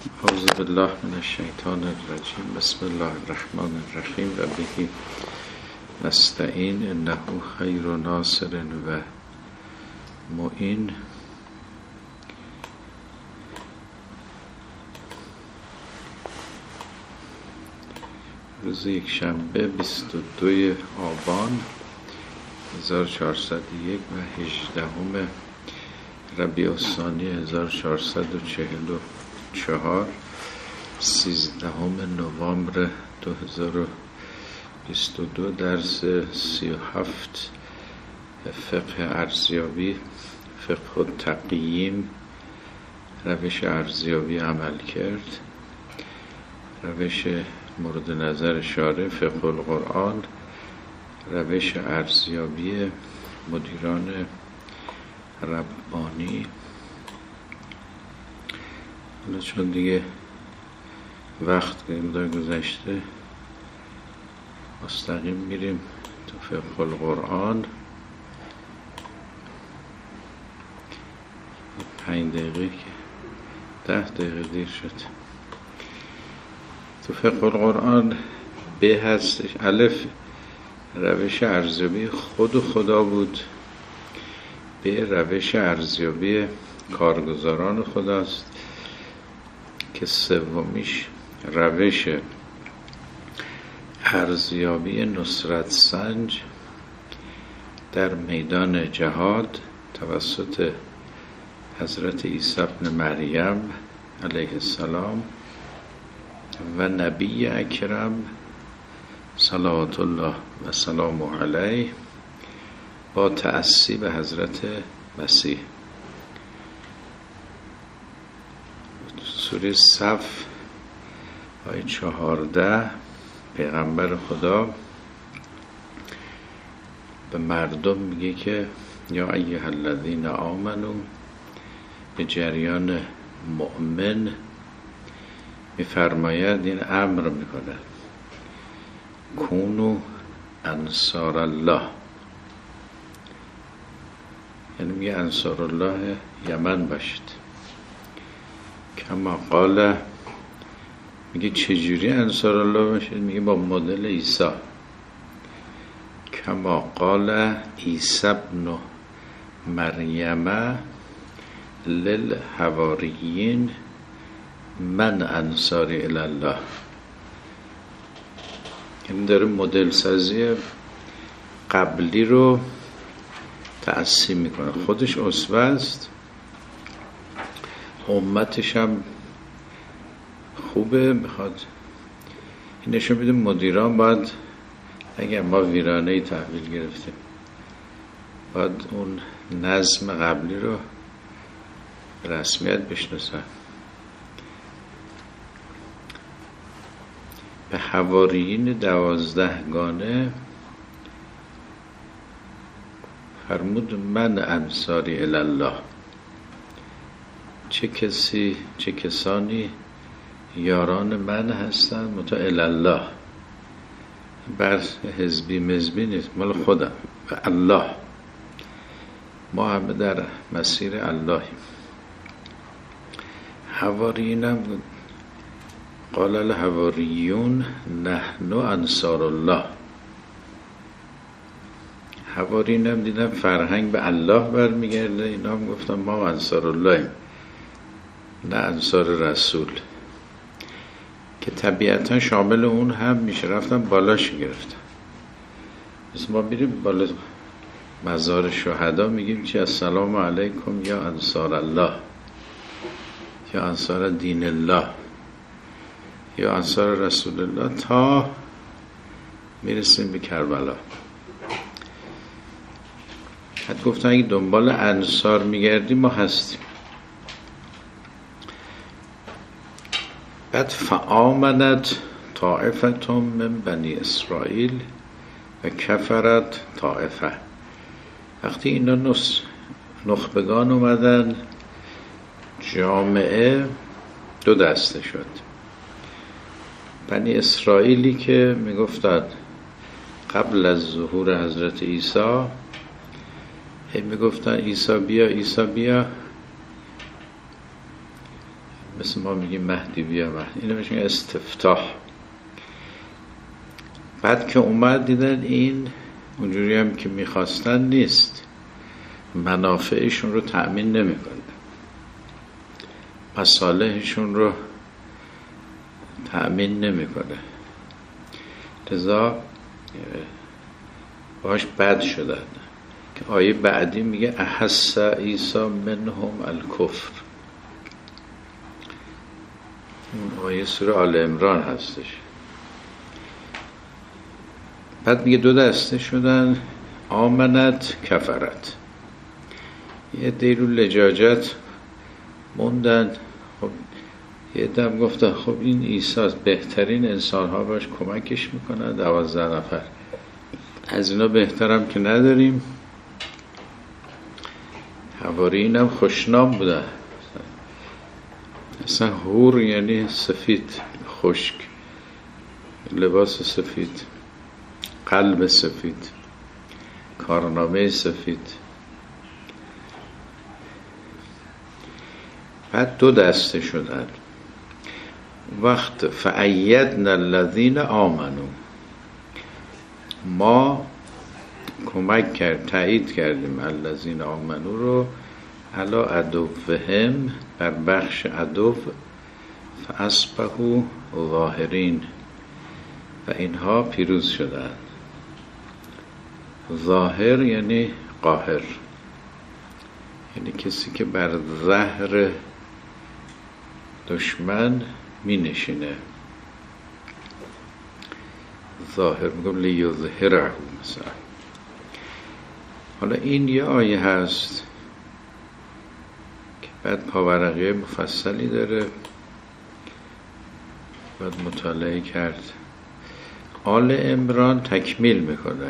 اعوذ بالله من الشیطان الرجیم. بسم الله الرحمن الرحیم و به نستعین انه خیر ناصر و معین. روز یک شنبه 22 آبان 1401 و 18 ربیع الثانی 1444 13 نوامبر 2022 درس 37 فقه ارزیابی، فقه التقییم، روش ارزیابی عمل کرد، روش مورد نظر شارع فقه القرآن، روش ارزیابی مدیران ربانی. حالا چون دیگه وقت گذشته مستقیم میریم تو فقه القرآن. 5 دقیقه که 10 دقیقه دیر شد. تو فقه القرآن به هستش. الف روش ارزیابی خود خدا بود، به روش ارزیابی کارگزاران خداست که سومیش روش ارزیابی نصرت سنج در میدان جهاد توسط حضرت عیسی ابن مریم علیه السلام و نبی اکرم صلوات الله و سلام علیه با تأسی به حضرت مسیح. سوره صف آیه 14 پیغمبر خدا به مردم میگه که یا ایها الذین آمنو، به جریان مؤمن میفرماید، این امر میکنه، کونو انصار الله، یعنی میگه انصار الله یمن باشید. کما قال، میگه چجوری انصار الله باشید؟ میگه با مدل عیسی. کما قال عیسی ابن مریم للحواریین من انصاری الی الله. این داره مدل سازی قبلی رو تأسی میکنه. خودش اسوه است، امتش هم خوبه. میخواد این نشون بده مدیران باید، اگر ما ویرانه‌ای تحویل گرفتیم، باید اون نظم قبلی رو رسمیت بشناسن. به حواریین 12 گانه فرمود من انصاری الی الله. چه کسانی یاران من هستند متا الی الله، بر حزبی مزبی نیست، مال خودم و الله. ما همه در مسیر اللهیم. حواریین هم قال الحواریون نحن انصار الله. حواریین هم دیدن فرهنگ به الله برمیگرده، اینا هم گفتن ما انصار اللهیم، نه انصار رسول، که طبیعتا شامل اون هم میشه. رفتن بالاش گرفتن. مثل ما میریم بالا مزار شهدا میگیم چی؟ السلام علیکم یا انصار الله، یا انصار دین الله، یا انصار رسول الله، تا میرسیم به کربلا. حتی گفتن اگه دنبال انصار میگردیم ما هستیم. بعد فآمنت طائفة من بنی اسرائیل و کفرت طائفه. وقتی اینا نخبگان اومدن، جامعه 2 دسته شد. بنی اسرائیلی که میگفتند قبل از ظهور حضرت عیسی میگفتن عیسی بیا عیسی بیا، مثل ما میگیم مهدی بیا مهدی، اینو بهش میگن استفتاح. بعد که اومد دیدن این اونجوری هم که میخواستن نیست، منافعشون رو تأمین نمیکنه، مصالحشون رو تأمین نمیکنه، لذا باش بد شدن. که آیه بعدی میگه احس عیسی منهم الکفر، اون آیه سوره آل عمران هستش. بعد میگه دو دسته شدن، آمنت کفرت، یه دیرو لجاجت موندن. خب یه دم گفتن خب این عیسی بهترین انسان ها باش کمکش میکنن، 12 نفر، از اینا بهترم که نداریم. حواریین هم خوشنام بودن، اصلا حور یعنی سفید، خشک، لباس سفید، قلب سفید، کارنامه سفید. بعد دو دسته شدن. وقت فأیدنا الذین آمنوا، ما کمک کرد، تایید کردیم الذین آمنوا رو علی عدوهم، بر بخش عدو، فاصبحوا ظاهرین، و اینها پیروز شدند. ظاهر یعنی قاهر، یعنی کسی که بر ظهر دشمن می نشینه. ظاهر میگم لیظهره مثلا. حالا این یه آیه هست که بعد پاورقیه مفصلی داره، بعد مطالعه کرد. آل عمران تکمیل میکنه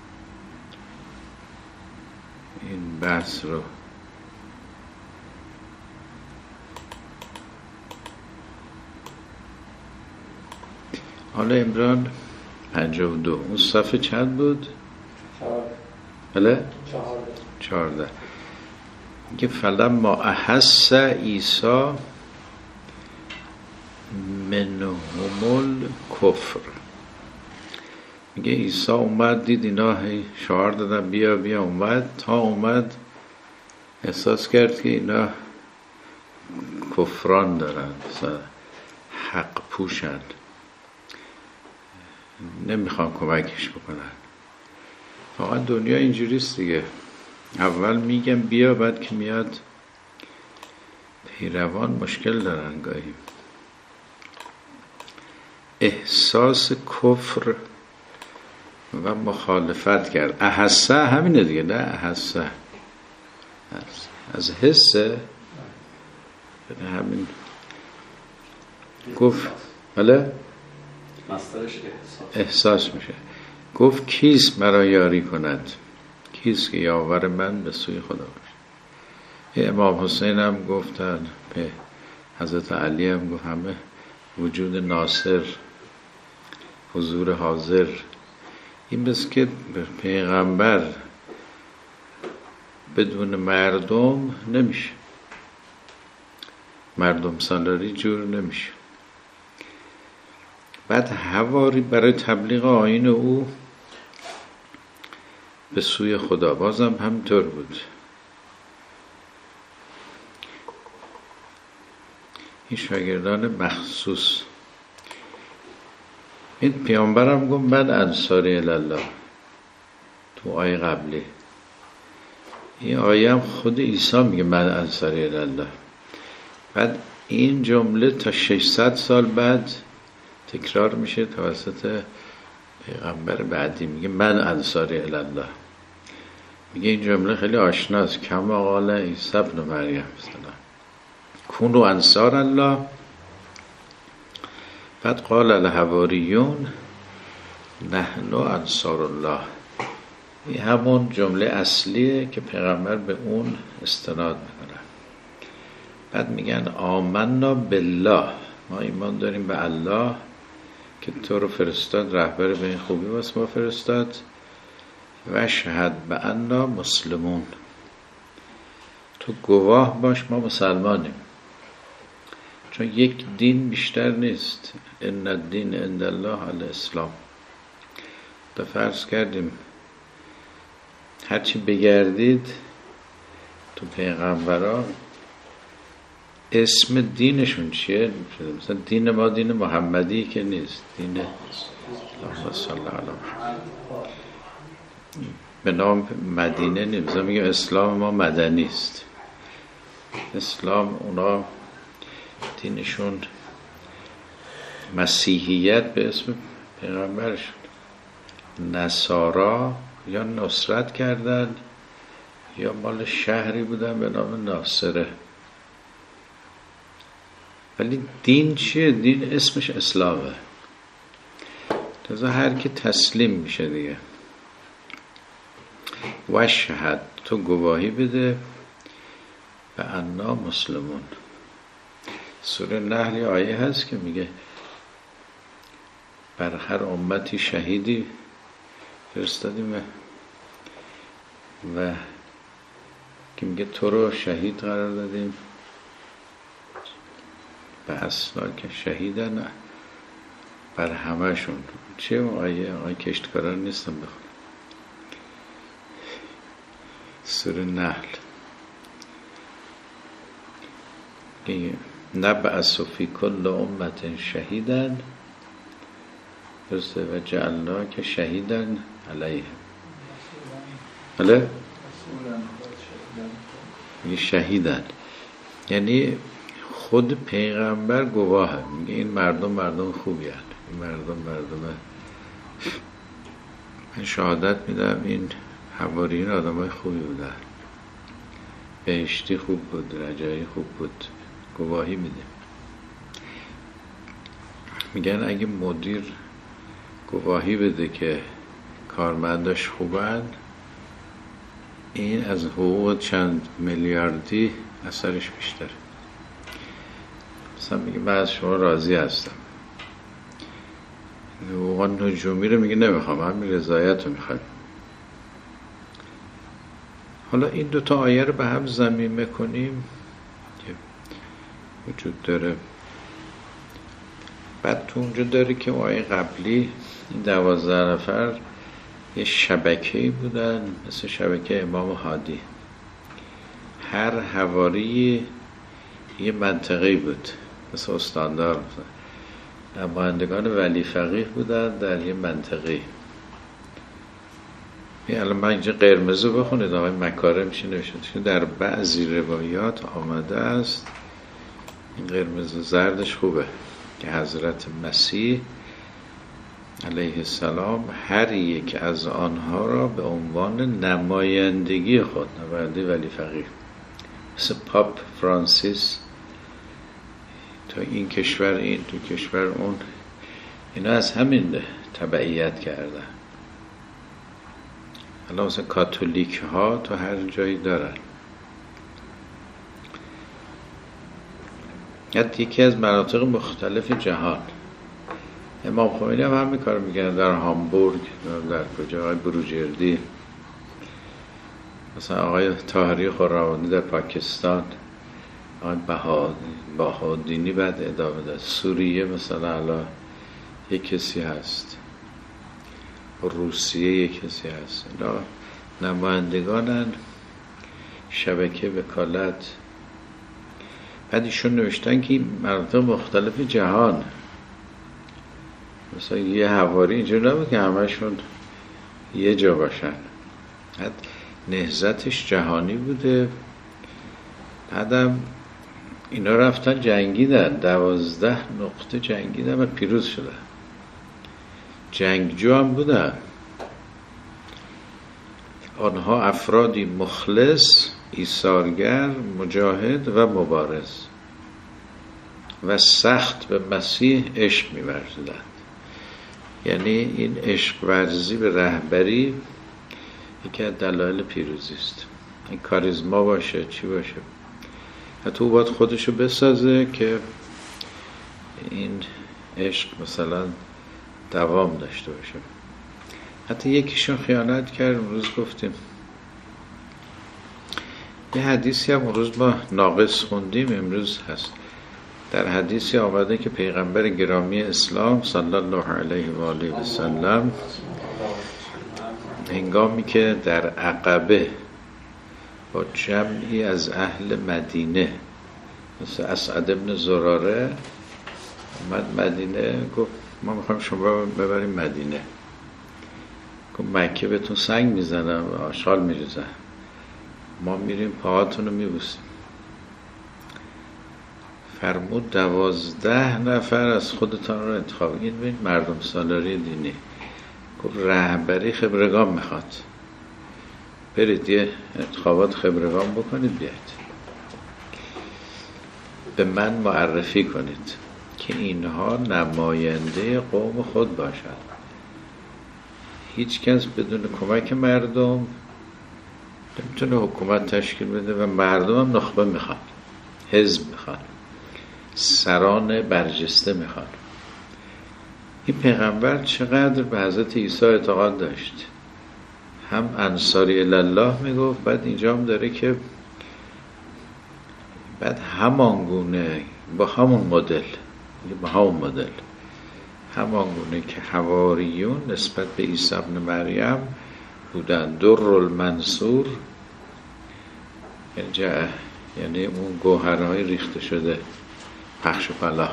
این بحث رو. آل عمران 52. اون صفحه چند بود؟ 14. بله؟ 14. میگه فلما احس عیسی منهم الکفر، میگه عیسی اومد دید اینا شعار دادن بیا بیا، اومد تا اومد احساس کرد که اینا کفران دارن، حق پوشن، نمیخوان کمکش بکنن. واقعا دنیا اینجوریست دیگه، اول میگم بیا، بعد که میاد پیروان مشکل دارن گاهی. احساس کفر و مخالفت کرد. احسه همینه دیگه، نه احسه از حسه، همین گفت. بله مصدرش احساس میشه. گفت کیست مرا یاری کند، کیست که یاور من به سوی خدا باشه. امام حسین هم گفتن، به حضرت علی هم گفت، همه وجود ناصر، حضور حاضر. این بس که پیغمبر بدون مردم نمیشه، مردم سالاری جور نمیشه. بعد حواری برای تبلیغ آیین او به سوی خدا، بازم همینطور بود. این شاگردان مخصوص. این پیامبرم گفت من انصاری الله تو آیه قبلی. این آیه هم خود عیسی میگه من انصاری الله. بعد این جمله تا 600 سال بعد تکرار میشه توسط پیغمبر بعدی، میگه من انصاری الله. میگه این جمله خیلی آشناست، کما قال عیسی ابن مریم مثلا کونوا انصار الله. بعد قال الحواریون نحن انصار الله. این همون جمله اصلیه که پیغمبر به اون استناد میکنه. بعد میگن آمنا بالله، ما ایمان داریم به الله که تو رو فرستاد، رهبر به این خوبی واسه ما فرستاد. و شهد به انا مسلمون، تو گواه باش ما مسلمانیم. چون یک دین بیشتر نیست. ان الدین عند الله الاسلام. تا فرض کردیم هرچی بگردید تو پیغمبران اسم دینشون چیه؟ مثلا دین ما دین محمدی که نیست، دین اللهم صل علی محمد به نام مدینه نیست. مثلا میگه اسلام ما مدنی است. اسلام اونا دینشون مسیحیت به اسم پیغمبرشون. نصارا یا نصرت کردن یا مال شهری بودن به نام ناصره. ولی دین چیه؟ دین اسمش اسلامه. تازه هر کی تسلیم میشه دیگه. و شهد، تو گواهی بده و انا مسلمون. سوره نحل آیه هست که میگه بر هر امتی شهیدی فرستادیم و که میگه تو رو شهید قرار دادیم به اسنا که شهیدن بر همهشون. چه آیه کشتکاران نیستم بخونم. سوره نحل نبعث فی کل امت شهیدن و جعلنا که شهیدن علیه. بله میگه شهیدن یعنی خود پیغمبر گواهه. میگه این مردم خوبی هست، این مردم من شهادت میدم این حواریون آدمای خوبی بودن، بهشتی خوب بود، رجایی خوب بود. گواهی میده. میگن اگه مدیر گواهی بده که کارمنداش خوبن، این از حقوق چند میلیاردی اثرش بیشتره. مثلا میگه من از شما راضی هستم، حقوق نجومی رو میگه نمیخوام، همین رضایت رو میخوام. حالا این دوتا آیه رو به هم ضمیمه کنیم که وجود داره. بعد تو اونجا داره که آیه قبلی این 12 نفر یه شبکه‌ای بودن مثل شبکه امام هادی. هر حواری یه منطقه‌ای بود مثل استاندار. نمایندگان ولی فقیه بودن در یه منطقه‌ای. الان من اینجا قرمزو بخونید آقای مکارم چی نوشته. در بعضی روایات آمده است این قرمز زردش خوبه که حضرت مسیح علیه السلام هر یک از آنها را به عنوان نمایندگی خود، نماینده ولی فقیه، مثل پاپ فرانسیس تا این کشور این تو کشور اون، اینا از همین تبعیت کردن. الان مثلا کاتولیک ها تو هر جایی دارن. یکی از مناطق مختلف جهان. امام خمینی هم همین کار میکنن در هامبورگ، در کجا، آقای بروجردی، مثلا آقای طاهری خرمانی در پاکستان، آقای بهادینی بعد ادامه داد. سوریه مثلا الان یک کسی هست، روسیه یک کسی هست. نمایندگانن شبکه وکالت. بعد ایشون نوشتن که این مناطق مختلف جهان، مثلا یه حواری اینجا نبود که همشون یه جا باشن. بعد نهضتش جهانی بوده. بعدم اینا رفتن جنگیدن، 12 نقطه جنگیدن و پیروز شدن. جنگجو هم بودن. آنها افرادی مخلص، ایثارگر، مجاهد و مبارز و سخت به مسیح عشق می‌ورزیدند. یعنی این عشق ورزی به رهبری یکی از دلایل پیروزی است. این کاریزما باشه چی باشه، حتی او باید خودشو بسازه که این عشق مثلا دوام داشته باشه. حتی یکیشون خیانت کرد. امروز گفتیم یه حدیثی هم امروز ما ناقص خوندیم، امروز هست در حدیثی آمده که پیغمبر گرامی اسلام صلی الله علیه و آله و سلم هنگامی که در عقبه با جمعی از اهل مدینه مثل اسعد ابن زراره اومد مدینه، گفت ما میخوایم شما ببریم مدینه. گفت مکه بهتون سنگ میزنم و آشغال میریزن، ما میریم پاهاتون رو میبوسیم. فرمود 12 نفر از خودتان رو انتخاب. این ببین مردم سالاری دینی. گفت رهبری خبرگان میخواد، برید یه انتخابات خبرگان بکنید، بیاید به من معرفی کنید که اینها نماینده قوم خود باشند. هیچ کس بدون کمک مردم نمیتونه حکومت تشکیل بده و مردم هم نخبه میخوان، حزب میخوان، سران برجسته میخوان. این پیغمبر چقدر به حضرت عیسی اعتقاد داشت. هم انصاری الله میگفت، بعد اینجا هم داره که بعد همانگونه با همون مدل همانگونه که حواریون نسبت به عیسی ابن مریم بودن، در المنصور، یعنی اون گوهرهای ریخته شده، پخش و پلا،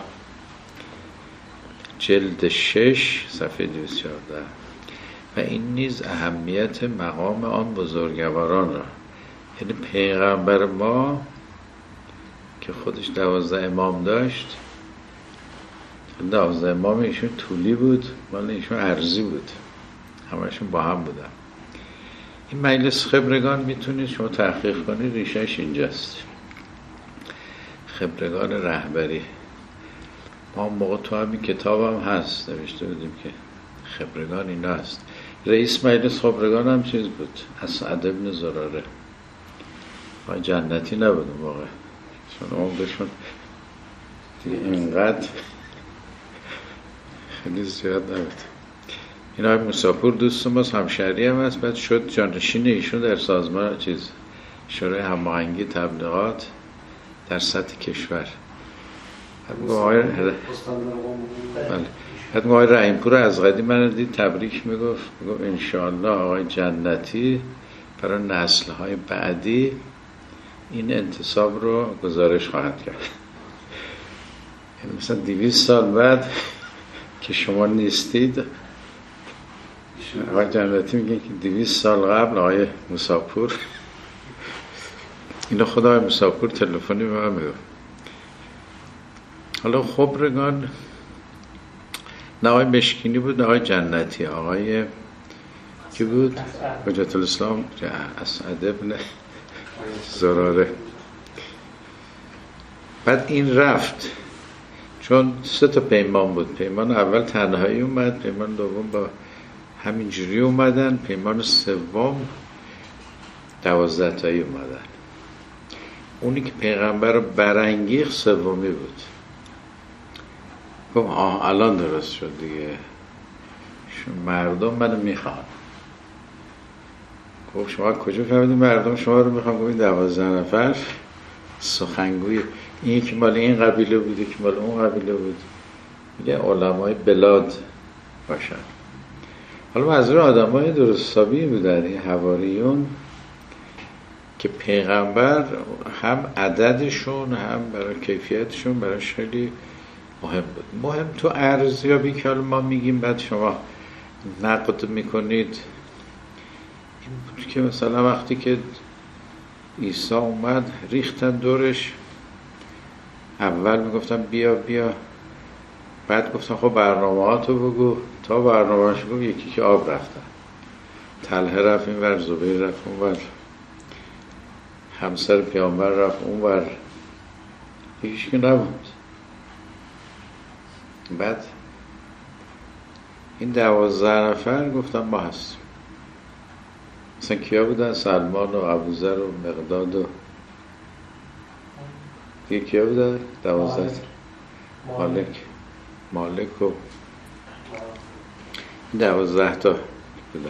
جلد 6 صفحه 214. و این نیز اهمیت مقام آن بزرگواران را، یعنی پیغمبر ما که خودش 12 امام داشت، 12 امام ایشون طولی بود، مال ایشون عرضی بود، همشون با هم بودن. این مجلس خبرگان میتونید شما تحقیق کنید، ریشهش اینجاست، خبرگان رهبری. ما موقع تو همین کتاب هم هست نوشته بودیم که خبرگان این هست. رئیس مجلس خبرگان هم چیز بود، اسعد ابن زراره. ما جنتی نبودم واقعا، چون عمرشون دیگه اینقدر خیلی زیاد نبود. این آقای موساپور دوست ماست، همشهری هم هست، بعد شد جانشین ایشون در سازمان شورای هماهنگی تبلیغات در سطح کشور. حتی آقای رحیمپور از قدیم من دید تبریک میگفت انشاءالله آقای جنتی برای نسل‌های بعدی این انتصاب رو گزارش خواهد کرد. یعنی مثلا 200 سال بعد که شما نیستید، آقای جنتی میگه که 200 سال قبل آقای موساپور، اینو خدا آقای موساپور تلفنی به من میگفت. حالا خبرگان نه آقای مشکینی بود نه آقای جنتی، آقای کی بود؟ حجت الاسلام اسعد ابن زراره. بعد این رفت، چون 3 تا پیمان بود. پیمان اول تنهایی اومد، پیمان دوم با همینجوری اومدن، پیمان سوم 12 تایی اومدن. اونی که پیغمبر رو برانگیخت سومی بود. گفت الان درست شد دیگه، مردم منو میخوان. گفت شما کجا فهمیدید مردم شما رو میخوان؟ گفت 12 نفر سخنگوی، این که مال این قبیله بود، که مال اون قبیله بود، میگه علمای بلاد باشن. حالا منظور آدمای درست حسابی بودن، این حواریون که پیغمبر هم عددشون هم برای کیفیتشون براش خیلی مهم بود. مهم تو ارزیابی که ما میگیم بعد شما نقد میکنید، این بود که مثلا وقتی که عیسی اومد ریختن دورش، اول میگفتن بیا بیا، بعد گفتن خب برنامه‌هاتو بگو، تا برنامه‌اش گفت یکی که آب رفتن، طلحه رفت این ور، زبیر رفت اون ور، همسر پیامبر رفت اون ور، یکیش که نبود. بعد این 12 نفر گفتن ما هستیم. مثلا کیا بودن؟ سلمان و ابوذر و مقداد و دیگه کیا بودن؟ 12 مالک و 12 تا بودن.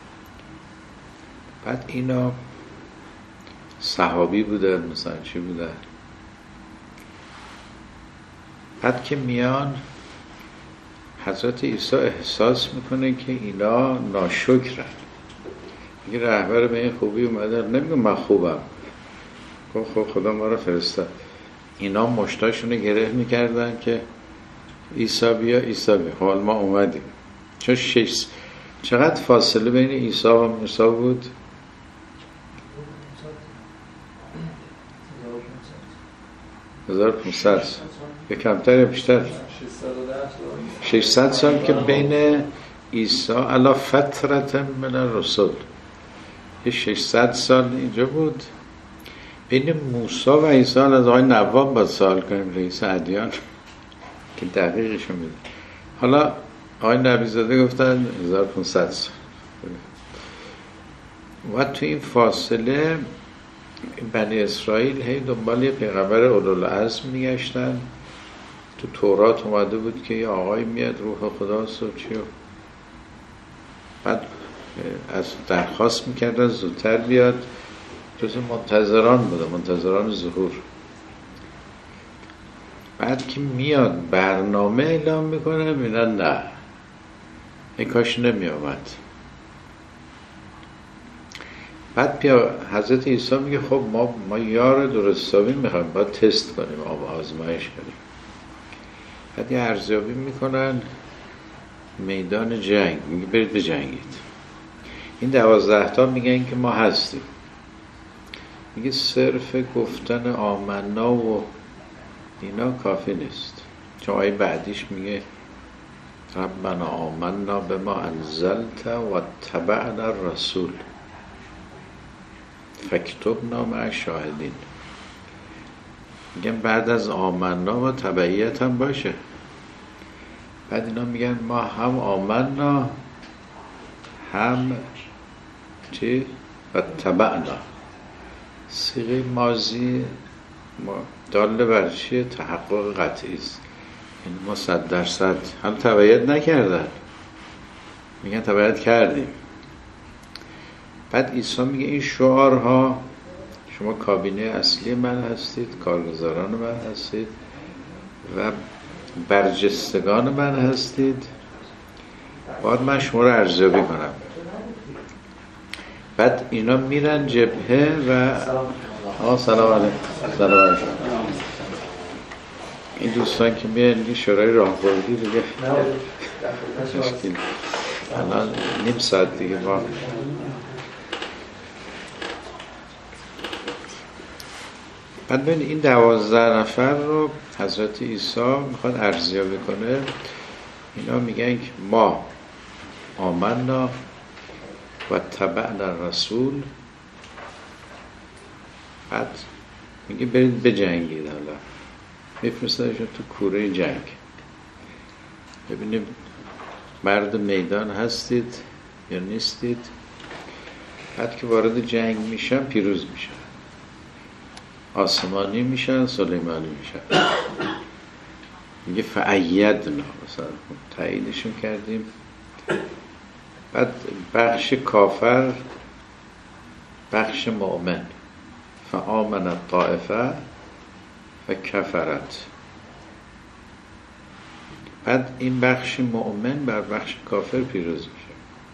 بعد اینا صحابی بودن، مثلا چی بودن؟ بعد که میان حضرت عیسی احساس میکنه که اینا ناشکرن. میگه رهبر به این خوبی اومده، نمیگه من خوبم، خب خدا ما رو فرستاد. اینا مشتاشونو گره میکردن که عیسی بیا عیسی بیا. حال ما اومدیم. چون چقدر فاصله بین عیسی و موسی بود؟ 1500 یا کمتر یا بیشتر؟ 600 سال که بین عیسی علی فترت من الرسل، یه 600 سال اینجا بود. بین موسی و عیسی از آقای نواب باید سوال کنیم، رئیس ادیان که دقیقشون میده. حالا آقای نبیزاده گفتن 1500 سال. و تو این فاصله بنی اسرائیل هی دنبال یه پیغمبر اولوالعزم میگشتن. تو تورات اومده بود که یه آقای میاد روح خداست و چی، بعد از درخواست میکردن زودتر بیاد. جز منتظران بوده، منتظران ظهور. بعد که میاد برنامه اعلام میکنه، میگن نه این کاش نمی آمد. بعد بیا حضرت عیسی میگه خب ما یار درستابی میخوایم، باید تست کنیم، آزمایش کنیم. بعد یه ارزیابی میکنن میدان جنگ، میگه برید بجنگید. این 12 تا میگن که ما هستیم. میگه صرف گفتن آمنا و اینا کافی نیست، چون آیه بعدیش میگه ربنا آمنا بما انزلت و تبعنا الرسول فاکتبنا مع الشاهدین. میگن بعد از آمنا و تبعیت هم باشه. بعد اینا میگن ما هم آمنا هم چی؟ و تبعنا. صیغه ماضی داله بر چیه؟ تحقق قطعی است. این ما 100% هم تبعیت نکردن، میگن تبعیت کردیم. بعد عیسی میگه این شعارها، شما کابینه اصلی من هستید، کارگزاران من هستید و برجستگان من هستید، باید من شما رو ارزیابی کنم. بعد اینا میرن جبهه و سلام علیکم. سلام علیکم. این دوستان که میان شورای راهبردی دیگه مشکل. الان نیم ساعت دیگه ما بعد ببین این 12 نفر رو حضرت عیسی میخواد ارزیابی کنه. اینا میگن که ما آمنا و تبعنا الرسول. بعد میگه برید بجنگید. حالا میفرستادشون تو کوره جنگ، ببینیم مرد میدان هستید یا نیستید. بعد که وارد جنگ میشن پیروز میشن، آسمانی میشن، سلیمانی میشن. میگه فأیدنا، مثلا تاییدشون کردیم. بعد بخش کافر، بخش مؤمن، فآمن الطائفه و کفرت. بعد این بخش مؤمن بر بخش کافر پیروز میشه.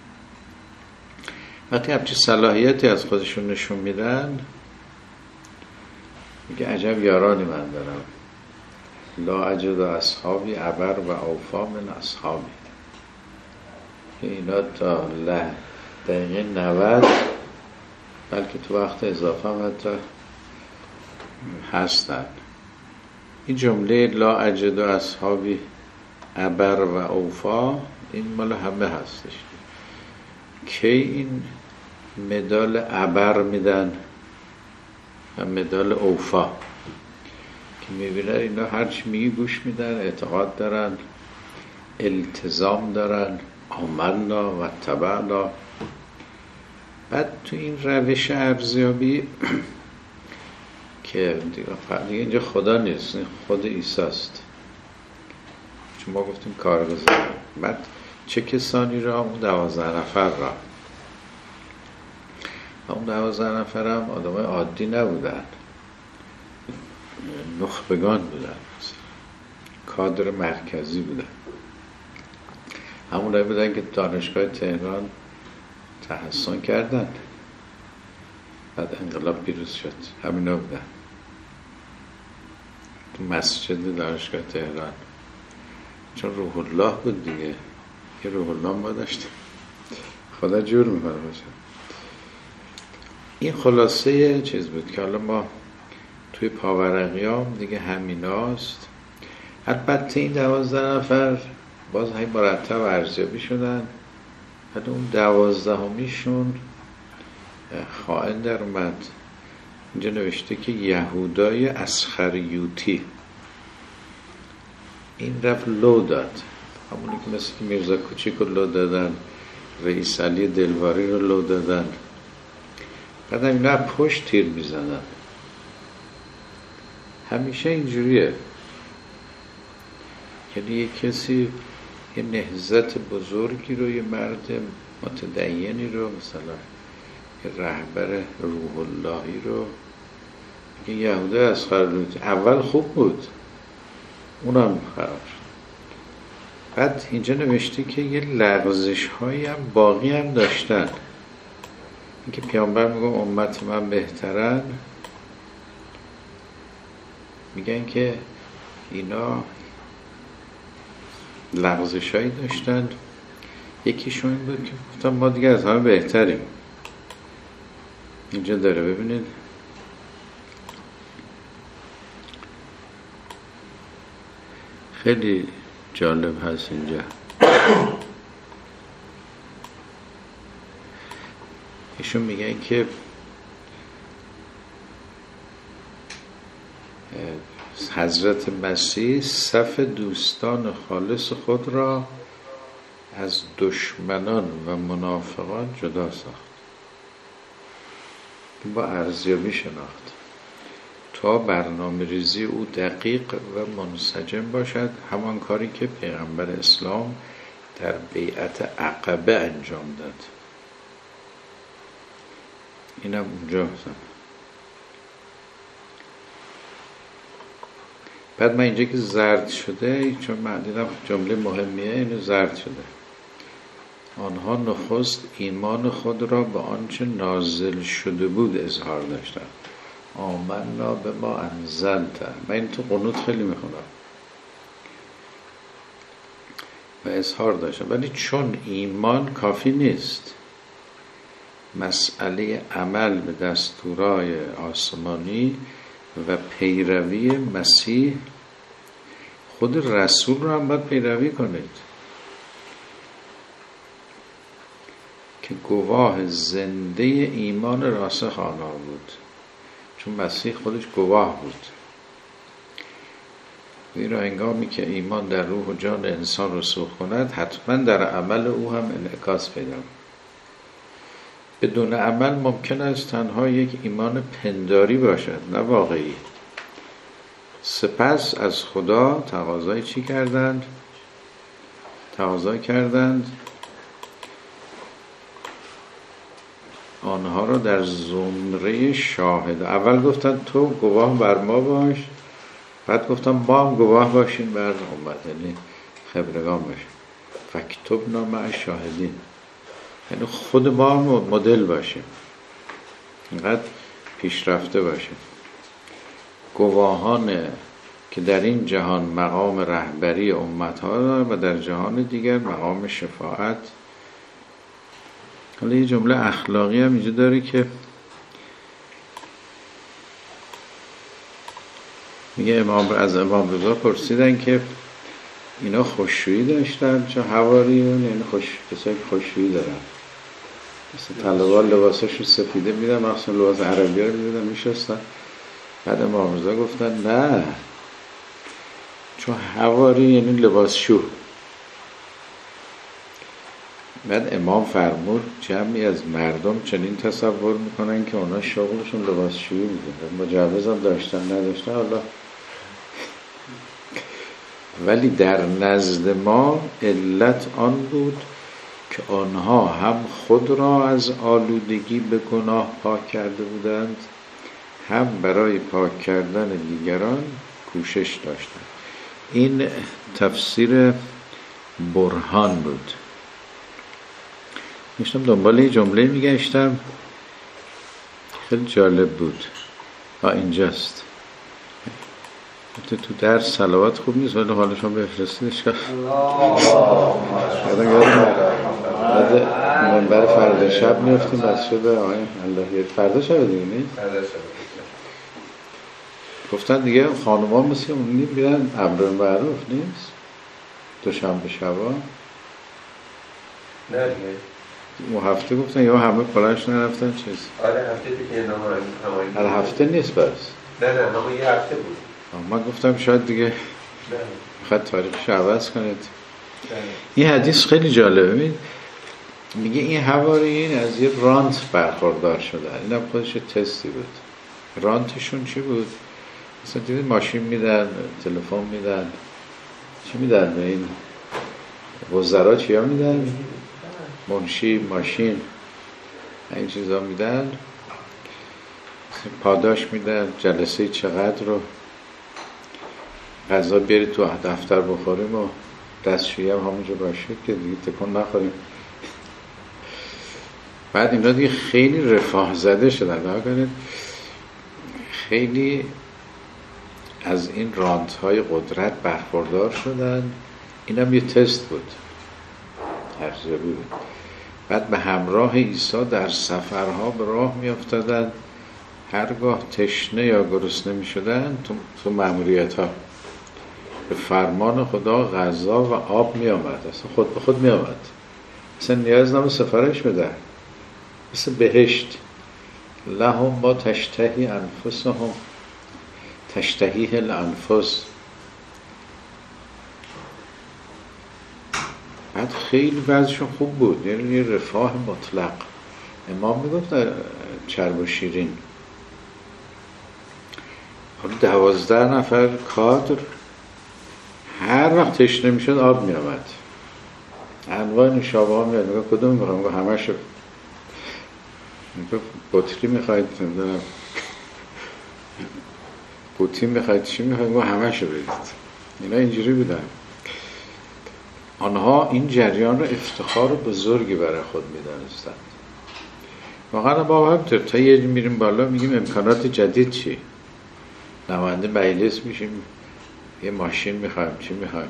وقتی همچه صلاحیتی از خودشون نشون میدن، میگه عجب یارانی من دارم، لا اجد اصحابی ابر و اوفا من اصحابی. اینا تا دقیقه 90 بلکه تو وقت اضافه هم حتی هستن. این جمله لا اجد اصحابی ابر و اوفا این مال همه هستش. کی این مدال ابر میدن و مدال اوفا؟ که میبینن اینا هرچی میگی گوش میدن، اعتقاد دارن، التزام دارن، آمنا و تبعنا. بعد تو این روش ارزیابی که دیگه اینجا خدا نیست، خود عیسی است، چون ما گفتیم کارگزار. بعد چه کسانی را؟ اون 12 نفر را. اون 12 نفر هم آدمای عادی نبودن، نخبگان بودن، کادر مرکزی بودن، همونایی بودن که دانشگاه تهران تحسن کردن، بعد انقلاب پیروز شد، همینا بودن تو مسجد دانشگاه تهران، چون روح الله بود دیگه، یه روح الله ما داشتیم، خدا جور میکنه باشه. این خلاصه چیز بود که حالا ما توی پاورقیام دیگه همیناست. البته این 12 نفر باز های مرتب ارزیابی شدن، بعد اون 12میشون خائن در اومد. اینجا نوشته که یهودای اسخریوطی، این رفت لو داد، همونی که مثل که میرزا کوچیک رو لو دادن، رئیس علی دلواری رو لو دادن، بعد هم اینا پشت تیر میزنن. همیشه اینجوریه، یعنی یه کسی یه نهضت بزرگی رو، یه مرد متدینی رو، مثلا یه رهبر روح اللهی رو، یه یهوده اسخریوطی اول خوب بود، اونم خراب شد. بعد اینجا نوشته که یه لغزش هایی هم باقی هم داشتن، اینکه پیامبر میگه امت من بهترن، میگن که اینا لغزش هایی داشتن. یکیشون این بود که گفتم ما دیگه از همه بهتریم. اینجا داره ببینید، خیلی جالب هست اینجا. ایشون میگن که حضرت مسیح صف دوستان خالص خود را از دشمنان و منافقان جدا ساخت، با ارزیابی شناخت تا برنامه ریزی او دقیق و منسجم باشد، همان کاری که پیغمبر اسلام در بیعت عقبه انجام داد. اینم اونجا هستم. بعد من اینجا که زرد شده، چون من دیدم جمله مهمیه، اینو زرد شده. آنها نخست ایمان خود را به آنچه نازل شده بود اظهار داشتند. آمنا به ما انزلت. من این تو قنوت خیلی میخونم و اظهار داشتم، ولی چون ایمان کافی نیست، مسئله عمل به دستورای آسمانی و پیروی مسیح، خود رسول رو هم باید پیروی کنید که گواه زنده ایمان راسخ آنها بود، چون مسیح خودش گواه بود. زیرا هنگامی که ایمان در روح و جان انسان رسوخ کند، حتما در عمل او هم انعکاس پیدا. بدون عمل ممکن است تنها یک ایمان پنداری باشد، نه واقعی. سپس از خدا تقاضای چی کردند؟ تقاضا کردند آنها را در زمره شاهد. اول گفتن تو گواه بر ما باش، بعد گفتن ما هم گواه باشیم بر امت، یعنی خبرگان باشیم. فاکتبنا مع الشاهدین، یعنی خود ما مدل باشیم، اینقدر پیشرفته باشیم، گواهان که در این جهان مقام رهبری امتها دارند و در جهان دیگر مقام شفاعت. حالا یه جمله اخلاقی هم اینجا داره که میگه از امام رضا پرسیدن که اینا خوشویی داشتن چه حواریون، یعنی کسایی که خوشویی دارن، مثل طلبان لباساشو سفیده میدن، مخصوصا لباس عربی ها رو میدن میشستن. بعد امام رضا گفتن نه، چون حواری یعنی لباس شو. بعد امام فرمود جمعی از مردم چنین تصور میکنن که اونا شغلشون لباس شویی بوده، مجوز هم داشتن نداشتن حالا، ولی در نزد ما علت آن بود که آنها هم خود را از آلودگی به گناه پاک کرده بودند، هم برای پاک کردن دیگران کوشش داشتند. این تفسیر برهان بود. میشتم دنبال یه جمله میگشتم، خیلی جالب بود. اینجاست. تو درس صلوات خوب نیست ولی حالا شما بفرستیدش کرد بعد منبر فردا شب میفتیم بس شده آقای الله فردا شب دیگه نیست؟ گفتن دیگه خانوما مثل اونی بیرن امر معروف نیست دوشنبه شبا نه دیگه اون هفته گفتن یا همه پلنش نرفتن چیز آره هفته دیگه نام هر هفته نیست بس نه نام یه هفته بود من گفتم شاید دیگه بخواد تاریخش عوض کنید. این حدیث خیلی جالبه. میگه این حواریین از یه رانت برخوردار شدن. این هم خودش تستی بود. رانتشون چی بود؟ مثلا دیدید ماشین میدن، تلفن میدن، چی میدن به این وزرا؟ چی ها میدن؟ منشی، ماشین، این چیزا میدن، پاداش میدن، جلسه چقدر رو غذا بیارید تو دفتر بخوریم و دستشویی هم همونجا باشه که دیگه تکون نخوریم. بعد اینا دیگه خیلی رفاه زده شدن. خیلی از این رانت‌های قدرت برخوردار شدن. اینم یه تست بود، تجربه بود. بعد به همراه عیسی در سفرها به راه می افتادن. هرگاه تشنه یا گرسنه می شدن تو مأموریت ها به فرمان خدا غذا و آب می آمد. اصلا خود به خود می آمد. اصلا نیاز نام سفارش بده. مثل بهشت. لهم ما تشتهی انفسهم تشتهیه الانفس. بعد خیلی وضعشون خوب بود، یعنی یه رفاه مطلق. امام میگفت چرب و شیرین. حالا 12 نفر کادر هر وقت تشنه میشد آب میامد، انواع نوشابه ها میاد. میگه کدوم میخوام؟ میگه همه شو. میگه بطری میخواید؟ نمیدونم بوتین میخواید؟ چی میخواید؟ میگه همه شو بدید. اینا اینجوری بودن. آنها این جریان رو افتخار بزرگی برای خود میدانستند. واقعا با همطور تا یه میریم بالا میگیم امکانات جدید چی؟ نماینده مجلس میشیم، یه ماشین میخوایم، چی میخوایم؟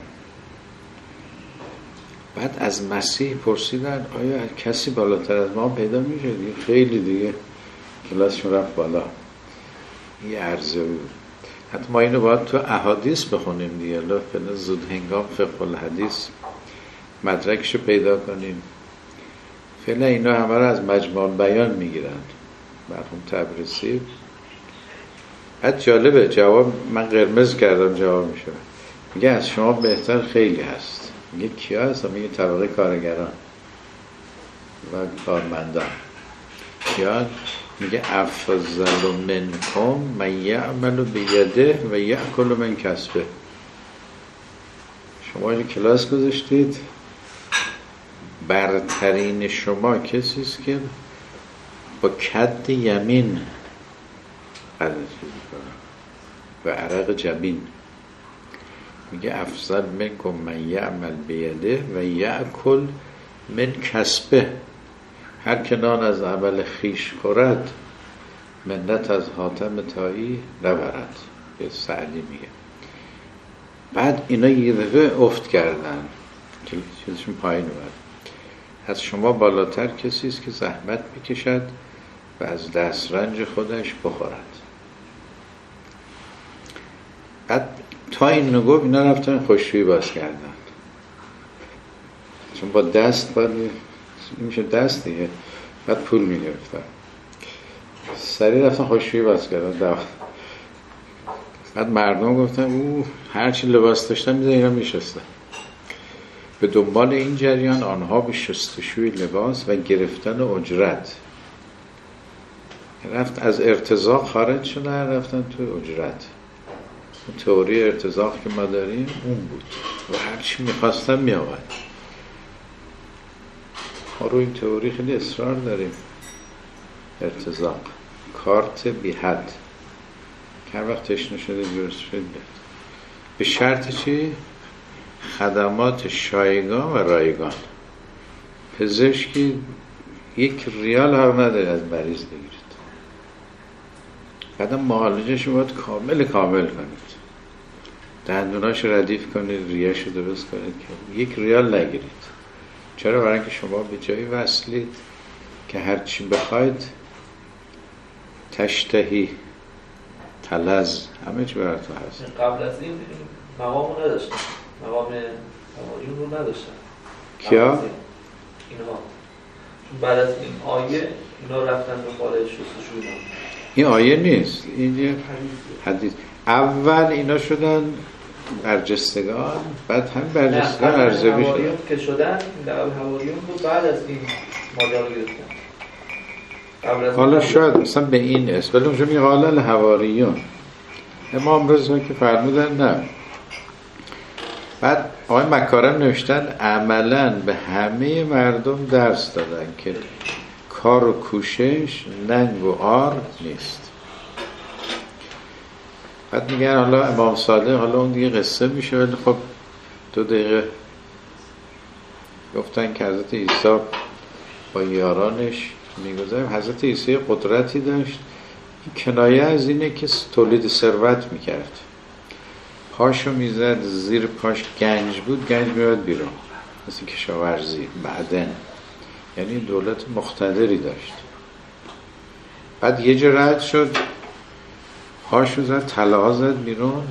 بعد از مسیح پرسیدن آیا کسی بالاتر از ما پیدا میشه؟ دیگه خیلی دیگه کلاسشون رفت بالا. یه عرضه بود. حتی ما اینو باید تو احادیث بخونیم دیگه، فعلا زود هنگام فقه الحدیث مدرکشو پیدا کنیم. فعلا اینا همه رو از مجموع بیان میگیرن، مرحوم تبریزی. حد جالبه، جواب من قرمز کردم جواب میشه. میگه از شما بهتر خیلی هست. میگه کیا هست؟ میگه طبقه کارگران و کارمندان. کیا؟ میگه افضل منکم من یعمل بیده و یأکل من کسبه. شما اینو کلاس گذاشتید، برترین شما کسی است که با کد یمین و عرق جبین. میگه افضل منکم من یعمل بیده و یأکل من کسبه. هر که نان از عمل خیش خورد منت از حاتم طایی نبرد. به سعدی میگه. بعد اینا یه دفعه افت کردن، چیزشون پایین اومد. از شما بالاتر کسی است که زحمت میکشد و از دسترنج خودش بخورد. بعد تا این نگو اینا رفتن خوشویی باز کردن، چون با دست باید میشه دست دیگه. بعد پول میگرفتن، سریع رفتن خوشویی باز کردن. بعد مردم گفتن هرچی لباس داشتن میزن اینا میشستن. به دنبال این جریان آنها به شستشوی لباس و گرفتن اجرت رفت. از ارتزاق خارج شدن رفتن تو اجرت. تئوری ارتزاق که ما داریم اون بود و هرچی میخواستن میآورد. ما رو این تئوری خیلی اصرار داریم. ارتزاق کارت بی حد، هر وقت تشنه شده درست شد. به شرط چی؟ خدمات شایگان و رایگان. پزشکی 1 ریال حق نداره از مریض بگیرید. بعدم معالجه‌شو باید کامل کنید، دندوناش ردیف کنید، ریه‌شو درست کنید که 1 ریال نگیرید. چرا؟ برای اینکه شما به جایی وصلید که هر چی بخواید تشتهی تلز همه چی براتون هست. قبل از این مقامو نداشتن، مقام حواریون رو نداشتن. کیا؟ اینها. چون بعد از این آیه اینا رفتن دنبال شستشوی اینا. این آیه نیست، این یه حدیث. اول اینا شدن برجستگان، بعد هم برجستگان ارزوی شدن که شدن. لقب حواریون بود بعد از این ماجرا گرفتن. حالا شاید مثلا به این اسم، ولی اونجا میگه قال الحواریون. امام رضا که فرمودن نه. بعد آقای مکارم نوشتن عملاً به همه مردم درس دادن که کار و کوشش ننگ و عار نیست. بعد میگن حالا امام صادق، حالا اون دیگه قصه میشه، ولی خب 2 دقیقه گفتن که حضرت عیسی با یارانش میگذاریم. حضرت عیسی قدرتی داشت، کنایه از اینه که تولید ثروت میکرد. پاشو میزد، زیر پاش گنج بود، گنج میاد بیرون، مثل کشاورزی، معدن. یعنی دولت مقتدری داشت. بعد یه جا رد شد، پاشو زد، طلا زد بیرون،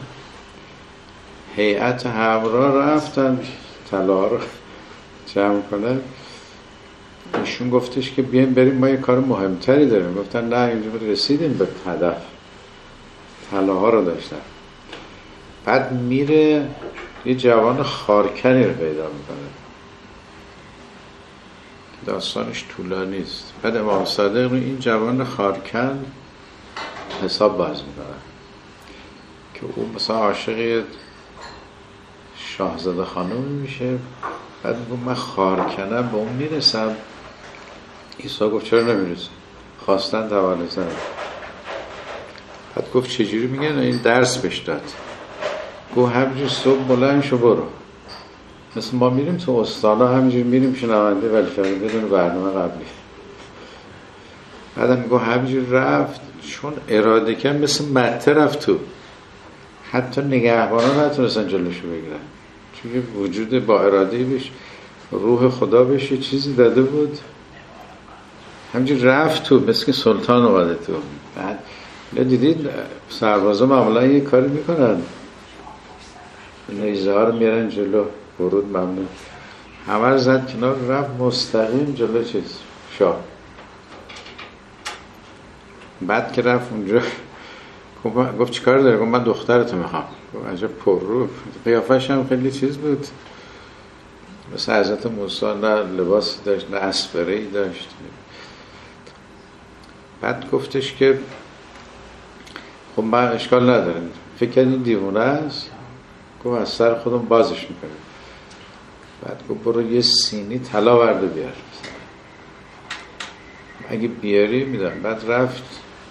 هیئت همراه رفتن طلا رو جمع کنن. ایشون گفتش که بیایم بریم، ما یه کار مهمتری داریم. گفتن نه، اینجا رسیدیم به هدف، طلاها رو داشتن. بعد میره یه جوان خارکنی رو پیدا میکنه، داستانش طولانی است. بعد امام صادق رو این جوان خارکن حساب باز میکنه که او مثلا عاشق شاهزاده خانم میشه. بعد میگه من خارکنم، به اون میرسم. عیسی گفت چرا نمیرسم؟ خواستن توانستن. بعد گفت چجوری؟ میگن این درس بهش داد. گفت همینجور صبح بلند شو برو، مثل ما میریم تو استانا همینجور میریم شنونده ولی فقط بدون برنامه قبلی. بعدم میگه همینجور رفت، چون اراده کرد مثل مته رفت تو. حتی نگهبانا نتونستن جلوشو بگیرن، چون وجود با ارادهی بهش، روح خدا بهش یه چیزی داده بود. همینجور رفت تو، مثل که سلطان اومده تو. بعد دیدید سربازا معمولا یه کاری میکنن، نیزه ها رو میارن جلو، ورود ممنون. همه رو زد کنار، رفت مستقیم جلو چیز شاه. بعد که رفت اونجا گفت چیکار داره؟ گفت من دخترتو میخوام. گفت عجب پررو، قیافش هم خیلی چیز بود، مثل حضرت موسی، نه لباسی داشت نه اسپره‌ای داشت. بعد گفتش که خب من اشکال ندارم، فکر کردین دیوونه است؟ گفت از سر خودم بازش میکنم. بعد گفت برو یه سینی طلا ورده بیار، اگه بیاری میدم. بعد رفت،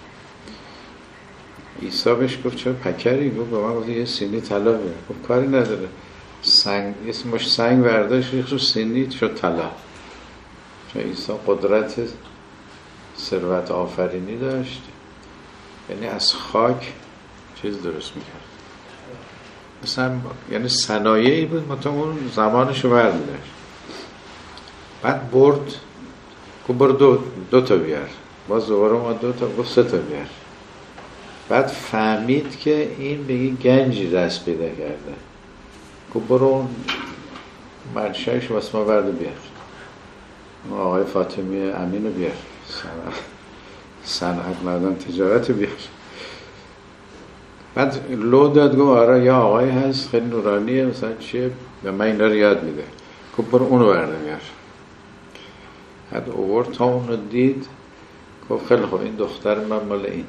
عیسی بهش گفت چرا پکری؟ گفت به من گفت یه سینی طلا بیار. گفت کاری نداره. سنگ، یه مش سنگ برداشت ریخت رو سینی، شد طلا. چون عیسی قدرت ثروت آفرینی داشت، یعنی از خاک چیز درست میکرد. مثلا یعنی صنایعی بود، مثلا اون زمانشو برداشت. بعد برد، گفت برو دو تا بیار. باز دوباره ما 2 تا، گفت 3 تا بیار. بعد فهمید که این به این گنجی دست پیدا کرده. گفت برو اون منشأش واسه ما برده بیار. آقای فاطمی امینو بیار، صنعت مردان تجارت بیار. بعد لو داد، گفت آره یا آقای هست خیلی نورانیه، مثلا چیه، به من اینا رو یاد میده. گفت برو اونو برده بیار. بعد اوورد تا اونو دید، گفت خیلی خوب، این دختر من مال این.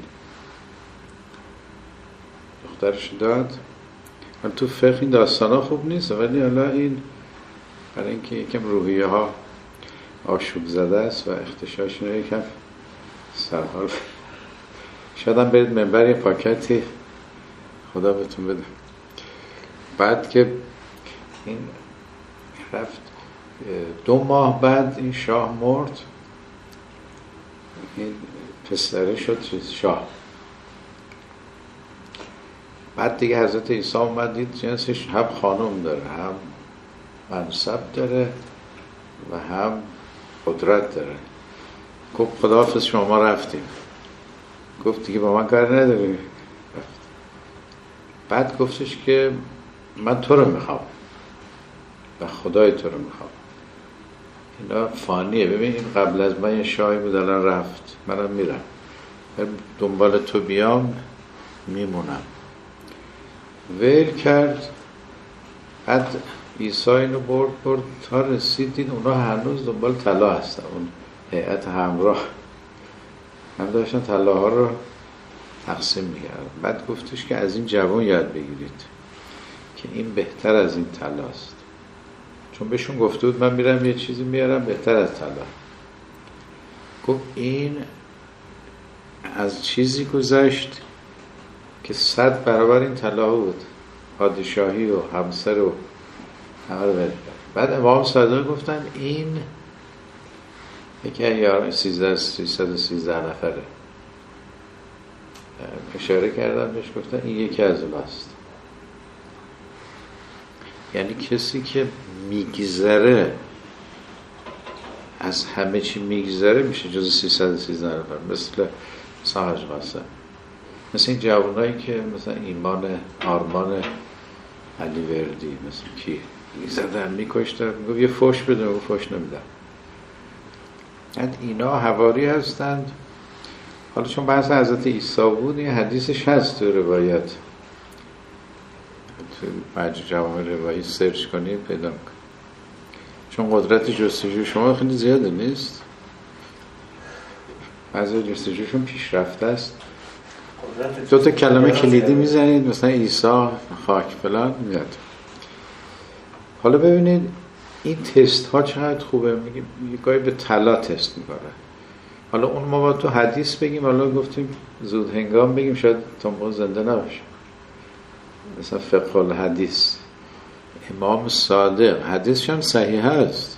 دخترش داد. من تو فقه این داستان ها خوب نیست، ولی حالا این برای اینکه یکم روحیه ها آشوب زده است و اختشاشون یکم سرحال، شاید هم برید منبر یه پاکتی خدا بهتون بده. بعد که این رفت 2 ماه بعد این شاه مرد، این پسره شد شاه. بعد دیگه حضرت عیسی اومد دید جنسش هم خانم داره، هم منصب داره و هم قدرت داره. گفت خداحافظ شما رفتیم. گفت دیگه با من کار نداری. بعد گفتش که من تو رو میخوام و خدای تو رو میخوام. اینا فانیه. ببین این قبل از من یه شاهی بود الان رفت، منم میرم دنبال تو بیام میمونم. ویل کرد. بعد عیسی اینو برد تا رسیدین اونا هنوز دنبال طلا هستن، اون هیئت همراه هم داشتن طلاها رو تقسیم می‌کردن. بعد گفتش که از این جوان یاد بگیرید که این بهتر از این طلاست، چون بهشون گفته بود من میرم یه چیزی میارم بهتر از طلا. گفت این از چیزی گذشت که 100 برابر این طلا بود، پادشاهی و همسر و همه رو برد. بعد امام صادق گفتن این یکی یاران 313 نفره، اشاره کردن بهش گفتن این یکی از اوناست. یعنی کسی که میگذره از همه چی میگذره میشه جز 313 نفر، مثل حاج قاسم، مثل این جوانایی که مثلا ایمان آرمان علی وردی، مثل کی میزدن میکشتن، میگو یه فوش بده، میگو فوش نمیدن. اینا حواری هستند. حالا چون بحث حضرت عیسی بود این حدیثش هست تو روایت، تو مجموع جوامع روایی سرچ کنید پیدا کنید، چون قدرت جستجو شما خیلی زیاده نیست، بعضی جستجوشون پیشرفته است. 2 کلمه کلیدی میزنید مثلا عیسی خاک فلان میاد. حالا ببینید این تست ها چقدر خوبه. میگیم گاهی به طلا تست میکنه. حالا اون ما با تو حدیث بگیم، حالا گفتیم زود هنگام بگیم شاید تا موقع زنده نباشه. مثلا فقه الحدیث امام صادق حدیثش هم صحیح هست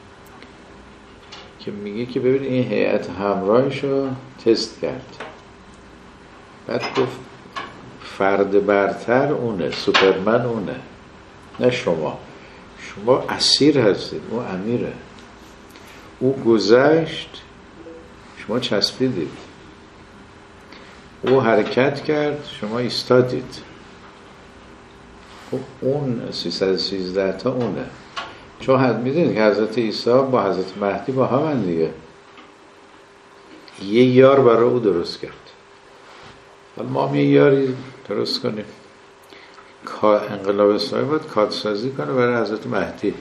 که میگه که ببین این هیئت همراهشو تست کرد، بعد گفت فرد برتر اونه، سوپرمن اونه، نه شما اسیر هستید، او امیره. او گذشت شما چسبیدید، او حرکت کرد شما ایستادید. اون 313 تا اونه. چون میدونید که حضرت عیسی با حضرت مهدی با هم دیگه، یه یار برای او درست کرد. حالا ما هم یه یاری درست کنیم. انقلاب اسلامی باید کادسازی کنه برای حضرت مهدی.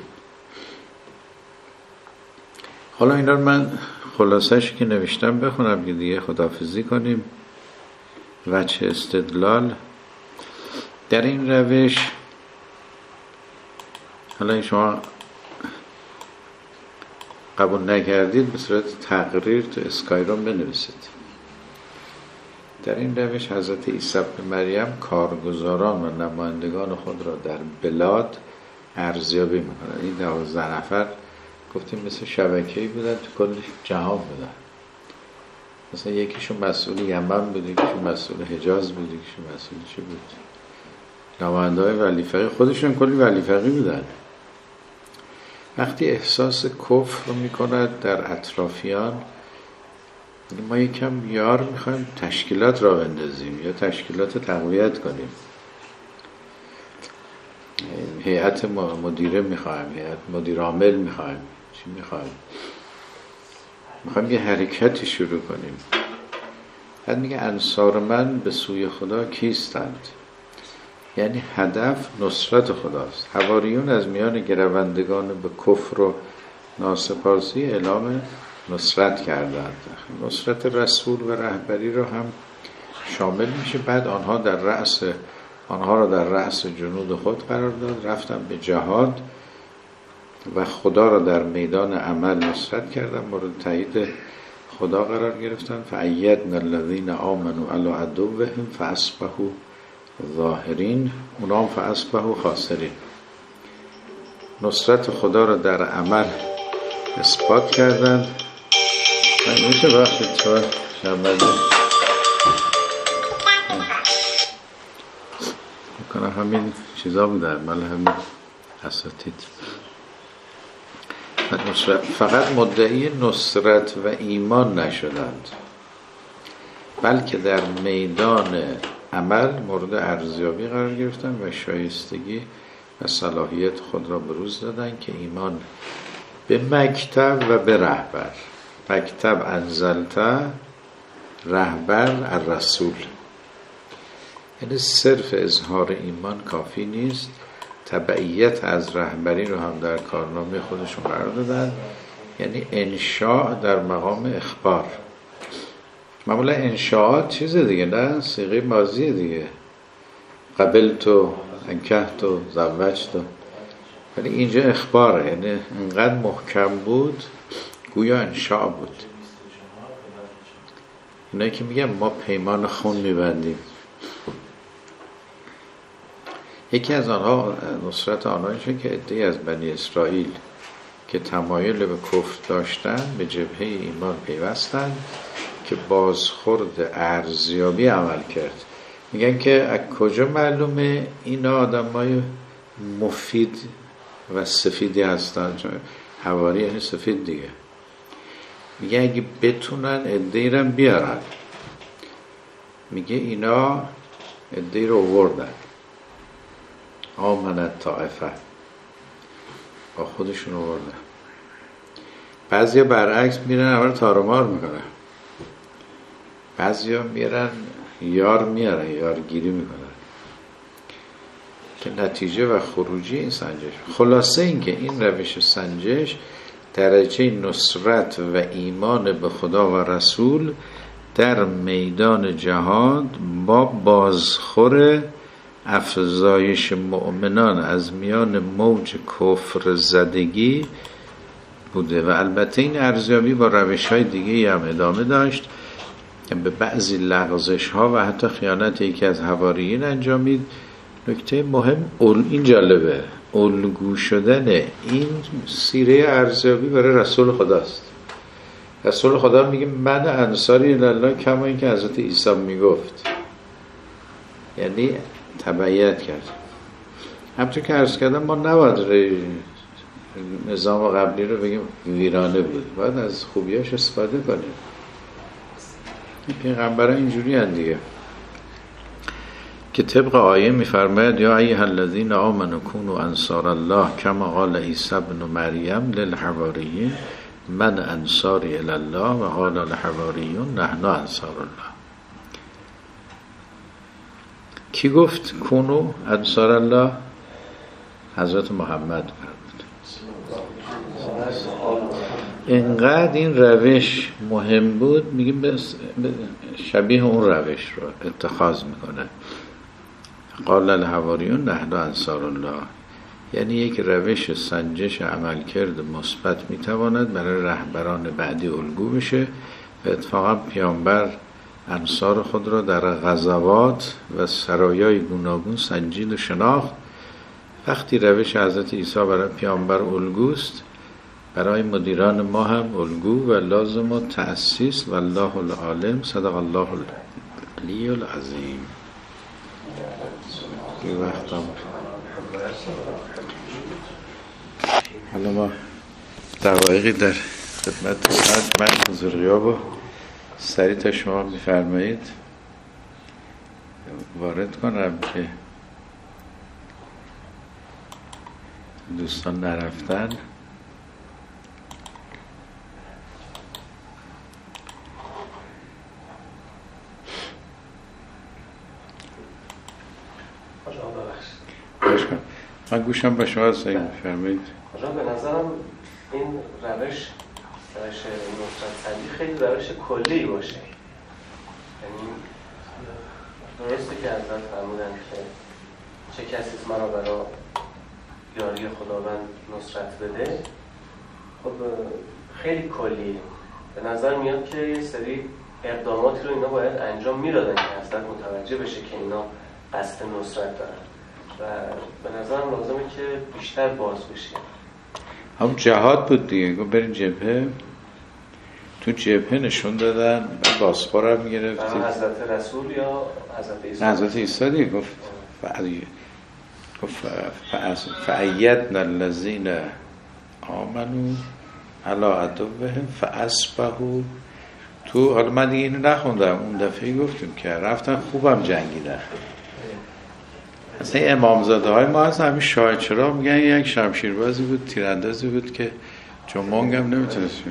حالا اینا رو من خلاصش که نوشتم بخونم که دیگه خداحافظی کنیم. وجه استدلال در این روش، حالا این شما قبول نکردید به صورت تقریر تو اسکایروم بنویسید. در این روش حضرت عیسی ابن مریم کارگزاران و نمایندگان خود را در بلاد ارزیابی میکنند. این 12 نفر گفتیم مثل شبکه‌ای بودن تو کل جهان بودن. مثلا یکیشون مسئول یمن بود، یکیشون مسئول حجاز بود، یکیشون مسئول چی بود، نماینده‌های ولی فقیه، خودشون کلی ولی فقیه بودن. وقتی احساس کفر رو میکند در اطرافیان، ما یکم یار میخوایم تشکیلات را بندازیم یا تشکیلات تقویت کنیم، هیئت مدیره میخوایم، هیئت مدیر عامل میخوایم، چی میخوایم یه حرکتی شروع کنیم. بعد میگه انصار من به سوی خدا کیستند، یعنی هدف نصرت خداست. حواریون از میان گروندگان به کفر و ناسپاسی اعلام نصرت کردند. نصرت رسول و رهبری رو هم شامل میشه. بعد آنها را در رأس جنود خود قرار داد، رفتن به جهاد و خدا را در میدان عمل نصرت کردن، مورد تایید خدا قرار گرفتن. فأیدنا الذین آمنوا علی عدوهم فاصبحوا ظاهرین اونام فاصبحوا خاسرین. نصرت خدا را در عمل اثبات کردند. میشه وقتی تو شنبده میکنه همین چیزا بودن مال همین اساتید. فقط مدعی نصرت و ایمان نشدند، بلکه در میدان عمل مورد ارزیابی قرار گرفتند و شایستگی و صلاحیت خود را بروز دادند که ایمان به مکتب و به رهبر. مکتب انزلته، رهبر الرسول. یعنی صرف اظهار ایمان کافی نیست، تبعیت از رهبری رو هم در کارنامه خودشون قرار دادن. یعنی انشاء در مقام اخبار. معمولا انشاءات چیز دیگه، نه صیغه ماضی دیگه، قبلتو، انکحتو، زوجتو، ولی اینجا اخباره. یعنی انقدر محکم بود گویا انشاء بود. اینایی که میگن ما پیمان خون میبندیم، یکی از آنها نصرت آنهایشون که عده‌ای از بنی اسرائیل که تمایل به کفر داشتن به جبهه ایمان پیوستند که بازخورد ارزیابی عمل کرد. میگن که از کجا معلومه اینا آدمای مفید و سفیدی هستن؟ چون حواری یعنی سفید دیگه. میگه اگه بتونن عده‌ای رو بیارن، میگه اینا عده‌ای رو آوردن، آمنت طائفه، با خودشون آوردن. بعضیا برعکس میرن اول تارمار میکنن، بعضیا میرن میارن یارگیری میکنن، که نتیجه و خروجی این سنجش. خلاصه این که این روش سنجش درجه نصرت و ایمان به خدا و رسول در میدان جهاد با بازخور افزایش مؤمنان از میان موج کفر زدگی بوده. و البته این ارزیابی با روش‌های دیگه هم ادامه داشت که به بعضی لغزش‌ها و حتی خیانت یکی از حواریین انجامید. نکته مهم این جالبه، الگو شدن این سیره ارزیابی برای رسول خداست. رسول خدا میگه من انصاری الله، کما این که حضرت عیسی میگفت، یعنی تبعیت کرد. همچون که عرض کردم ما نباید نظام قبلی رو بگیم ویرانه بود، باید از خوبیاش استفاده کنیم. پیغمبران اینجوری هستند دیگه، که طبق آیه میفرماید یا ایها الذین آمنوا کونوا انصار الله کما قال عیسی ابن مریم للحواریین من انصاری الی الله و قال الحواریون نحن انصار الله. کی گفت کونو انصار الله؟ حضرت محمد فرمود. اینقدر این روش مهم بود، میگیم شبیه اون روش رو اتخاذ میکنه. قال الحواریون نحن انصار الله، یعنی یک روش سنجش عملکرد مثبت میتواند برای رهبران بعدی الگو بشه. و اتفاقا پیامبر انصار خود را در غزوات و سرایای گوناگون سنجید و شناخت. وقتی روش حضرت عیسی برای پیامبر الگوست، برای مدیران ما هم الگو و لازم و تأسیس. والله العالم. صدق الله العلی العظیم. این وقت هم حالا ما دقایقی در خدمت ساعت من حضور غیاب و سریع تا شما میفرمایید وارد کنم که دوستان نرفتن. من گوشم با شما هست میفرمایید. به نظرم این روش نصرت سنجی خیلی روش کلی باشه. یعنی درسته که حضرت فرمودن که چه کسی مرا برای یاری خداوند نصرت بده. خب خیلی کلیه. به نظر میاد که یه سری اقداماتی رو اینا باید انجام میدادن که حضرت متوجه بشه که اینا قصد نصرت دارن و به نظرم لازمه که بیشتر باز بشه. همون جهاد بود دیگه، گفت برین جبهه، تو جبهه نشون دادن، بازخور هم میگرفت حضرت رسول یا حضرت عیسی؟ حضرت عیسی دیگه. گفت فأیدنا الذین آمنوا علی عدوهم فاصبحوا. تو حالا من دیگه اینو نخوندم، اون دفعه گفتیم که رفتن خوبم جنگیدن. اصلا امامزاده های ما هست همین شاه چرا میگن یک شمشیربازی بود، تیراندازی بود که جمونگ هم نمیتونست.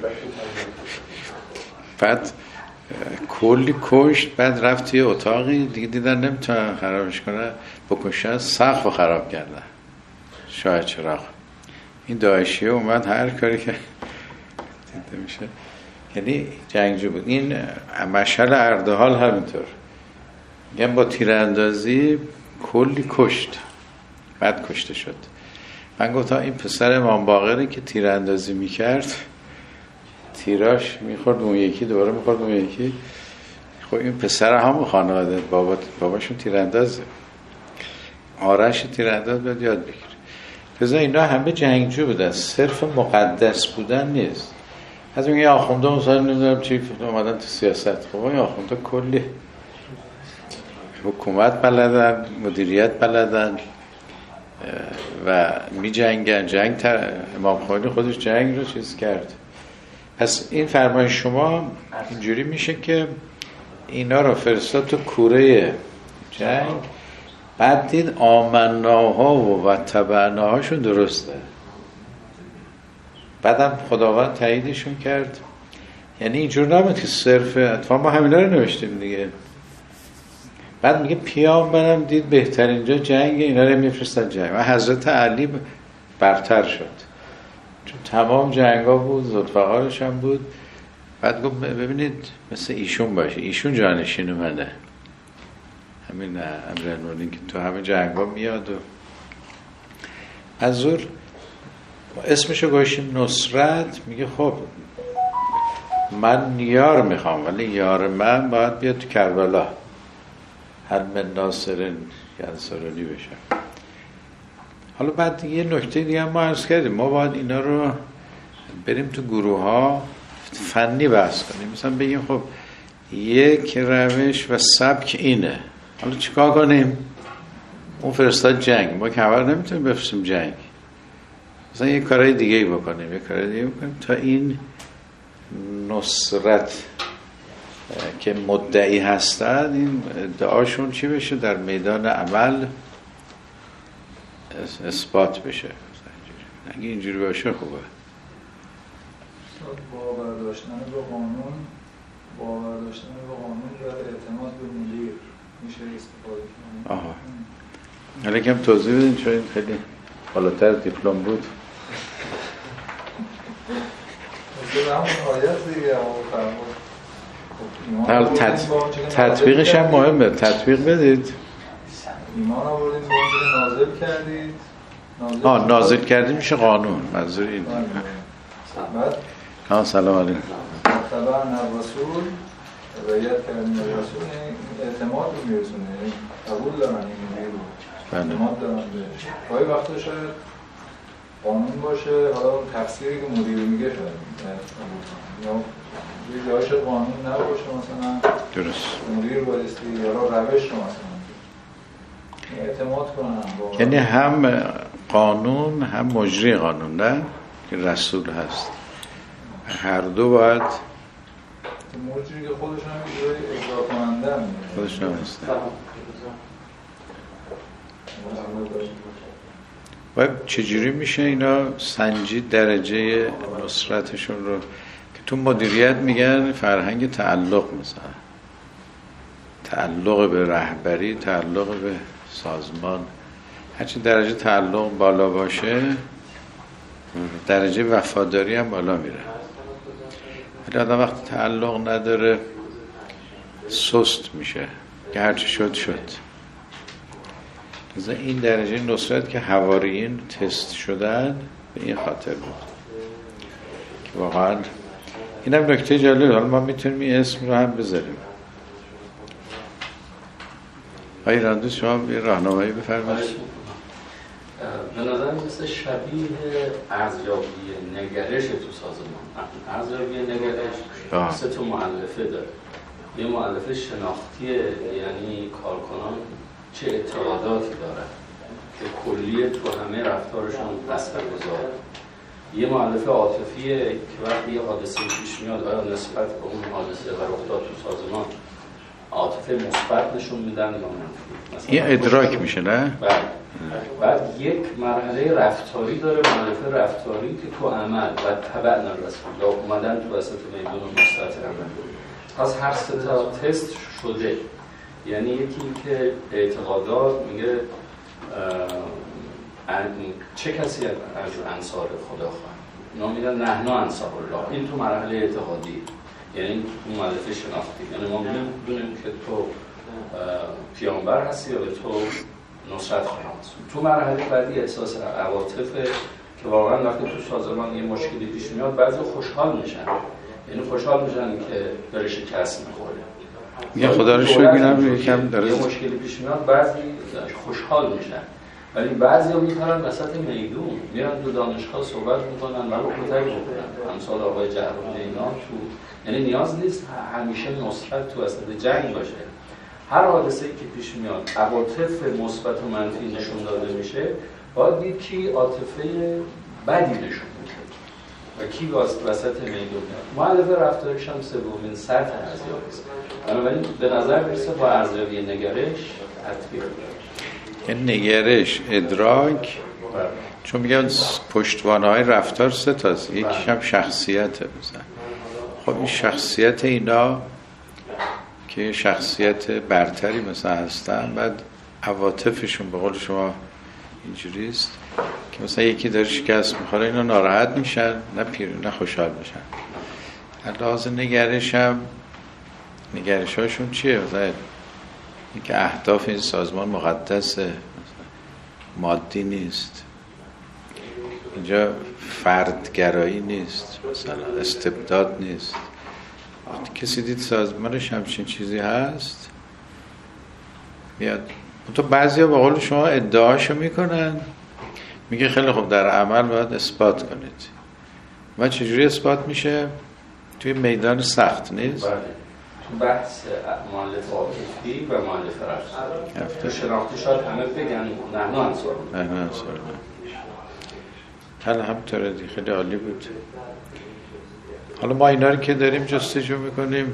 بعد کلی کشت، بعد رفت توی اتاقی دیگه دیدن نمیتونن خرابش کنن، بکشن، سقف رو خراب کردن. شاه چراغ این داعشیه اومد هر کاری که دیده میشه، یعنی جنگجو بود. این مشعل اردهال همینطور، میگن با تیراندازی کلی کشت، بعد کشته شد. من گفتم این پسر امام باقری که تیراندازی میکرد، تیراش میخورد اون یکی، دوباره میخورد اون یکی. خب این پسر همون خانواده، باباشون تیراندازه، آرش تیرانداز باید یاد بگیره. پس اینا همه جنگجو بودن، صرف مقدس بودن نیست. از اون یه آخونده مثلا نمیدونم چی اومدن تو سیاست. خب این آخونده کلی حکومت بلدن، مدیریت بلدن و می جنگن. امام خمینی خودش جنگ رو چیز کرد. پس این فرمایش شما اینجوری میشه که اینا رو فرستاد تو کوره جنگ، بعد دید آمناها و تبعناهاشون درسته، بعدم خداوند تاییدشون کرد. یعنی اینجور نبود که صرف اتفاقا ما همینا رو نوشتیم دیگه. بعد میگه پیامبرم دید بهترین جا جنگ، اینا رو میفرستن جنگ و حضرت علی برتر شد چون تمام جنگا بود، ذوالفقارش هم بود. بعد گفت ببینید مثل ایشون باشه، ایشون جانشین منه، همین امیرالمومنین که تو همه جنگا میاد. و حضور اسمشو گوشیم نصرت، میگه خب من یار میخوام، ولی یار من باید بیاد تو کربلا، هر من ناصرن ینصرنی بشه. حالا بعد یه نکته دیگه هم ما عرض کردیم، ما باید اینا رو بریم تو گروه ها فنی بحث کنیم. مثلا بگیم خب یک روش و سبک اینه، حالا چیکار کنیم؟ اون فرستاد جنگ، ما که خبر نمیتونیم بفرستیم جنگ، مثلا یه کارهای دیگه بکنیم، تا این نصرت که مدعی هستن این ادعاشون چی بشه، در میدان عمل اثبات بشه. اگه اینجوری باشه خوبه. باور داشتن به قانون، باور داشتن به قانون و اعتماد به مدیر میشه استفاده کنیم. آها، حالا کم توضیح بدین چون این خیلی بالاتر دیپلم بود. مثل همون آیت دیگه تطبیقش هم مهمه، تطبیق بدید. ایمان آوردین به اونجا نازل کردید. نازل کردید میشه قانون، منظور این. بعد سلام علیکم. تبعنا الرسول، رعایت کردن رسول، اعتماد رو میرسونه، قبول دارن این مدیر رو، اعتماد دارن بهش. گاهی وقتا شاید قانون باشه، حالا تفسیری که مدیر میگه شاید یا یه جایش قانون نباشه، مثلا درست مدیر بایستی یا روش رو مثلا اعتماد کنن. یعنی هم قانون هم مجری قانون، نه که رسول هست، هر دو باید مجری که خودش هم اجرا کننده هم خودش هم هست. باید چجوری میشه اینا سنجید درجه نصرتشون رو؟ که تو مدیریت میگن فرهنگ تعلق، مثلا تعلق به رهبری، تعلق به سازمان. هرچی درجه تعلق بالا باشه درجه وفاداری هم بالا میره. ولی آدم وقتی تعلق نداره سست میشه که هرچی شد شد. مثلا این درجه نصرت که حواریین تست شدن به این خاطر بود که واقعا این هم نکته جالب. حالا ما میتونیم این اسم رو هم بذاریم. آقای راندوس شما یه راهنمایی بفرمایید. به نظر مثل شبیه ارزیابی نگرش تو سازمان. ارزیابی نگرش 3 تا مؤلفه داره. یه مؤلفه شناختیه، یعنی کارکنان چه اعتقاداتی دارن که کلیه تو همه رفتارشون اثرگذاره. یه مؤلفه عاطفیه که وقتی یه حادثه پیش میاد آیا نسبت به اون حادثه و رخداد تو سازمان عاطفه مثبت نشون میدن یا منفی. این ادراک میشه نه؟ بعد یک مرحله رفتاری داره، مؤلفه رفتاری که تو عمل و تبع نرسون یا اومدن تو وسط میدون و مستطر عمل. پس هر 3 تا تست شده. یعنی یکی که اعتقادات میگه چه کسی از انصار خدا خواهد؟ اینا میگن نحن انصار الله. این تو مرحله اعتقادی، یعنی اون مؤلفه شناختی. یعنی ما میدونیم که تو پیامبر هستی یا به تو نصرت خواهیم هست. تو مرحله بعدی احساس عواطفه که واقعا وقتی تو سازمان یه مشکلی پیش میاد بعضی خوشحال میشن، یعنی خوشحال میشن که داره شکست میخوره. یه خدا رو شکر میگم یکم داره یه مشکلی پیش میاد بعضی خوشحال میشن، ولی بعضیا میپرن وسط میدون، میرن تو دانشگاه صحبت میکنن ولی کتک میکنن. امثال آقای جهرمی اینا تو، یعنی نیاز نیست همیشه نصرت تو وسط جنگ باشه. هر حادثه‌ای که پیش میاد عواطف مثبت و منفی نشون داده میشه، باید دید کی عاطفه بدی نشون میده و کی وسط میدون میاد. مؤلفه رفتاریش هم سومین سطح ارزیابی است. بنابراین به نظر میرسه با ارزیابی نگرش تطبیق یعنی نگرش، ادراک، چون میگن پشتوانه‌های رفتار 3 تاست، یکیش هم شخصیته مثلا. خب این شخصیت اینا که شخصیت برتری مثلا هستن، بعد عواطفشون به قول شما اینجوریست که مثلا یکی داره شکست میخوره اینا ناراحت میشن، نه خوشحال میشن. لحاظ نگرش هم نگرش هاشون چیه؟ مثلا اینکه اهداف این سازمان مقدسه، مادی نیست، اینجا فردگرایی نیست، مثلا استبداد نیست. کسی دید سازمانش همچین چیزی هست میاد. تو بعضی ها به قول شما ادعاشو میکنن، میگه خیلی خوب در عمل باید اثبات کنید. و چجوری اثبات میشه؟ توی میدان سخت نیست. تو بحث مؤلفه عاطفی و مؤلفه رفتاری شناختی شاید همه بگن نحن انصار حالا همطوره دی، خیلی عالی بود. حالا ما اینا رو که داریم جستجو میکنیم،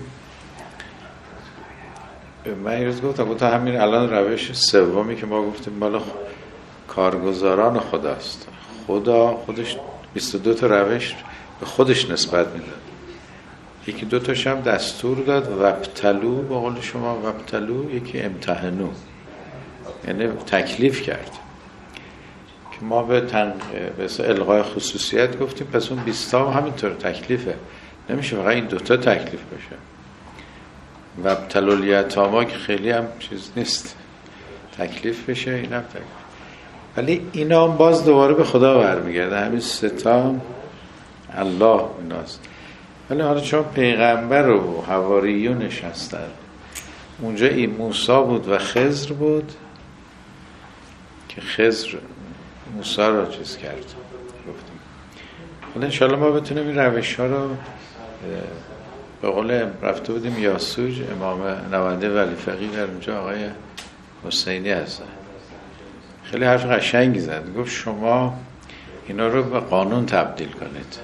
من یه روز گفتم همین الان روش سومی که ما گفتیم مال کارگزاران خداست. خدا خودش 22 تا روش به خودش نسبت میده. یکی 2 تاش هم دستور داد، وابتلو به قول شما، وابتلو یکی امتحنو، یعنی تکلیف کرد که ما به الغای خصوصیت گفتیم، پس اون 20 تا هم همینطور تکلیفه، نمیشه فقط این 2 تا تکلیف باشه. وابتلو الیتاما که خیلی هم چیز نیست تکلیف بشه، اینم تکلیف، ولی اینا هم باز دوباره به خدا برمیگرده. همین 3 تا الله ایناست. ولی حالا چون پیغمبر و حواریونش هستن، اونجا این موسی بود و خضر بود که خضر موسی را چیز کرد گفتیم. حالا انشاءالله ما بتونیم این روش ها رو به قول رفته بودیم یاسوج، امام نوانده ولی فقیه در اونجا آقای حسینی هستن، خیلی حرف قشنگی زد. گفت شما اینا رو به قانون تبدیل کنید،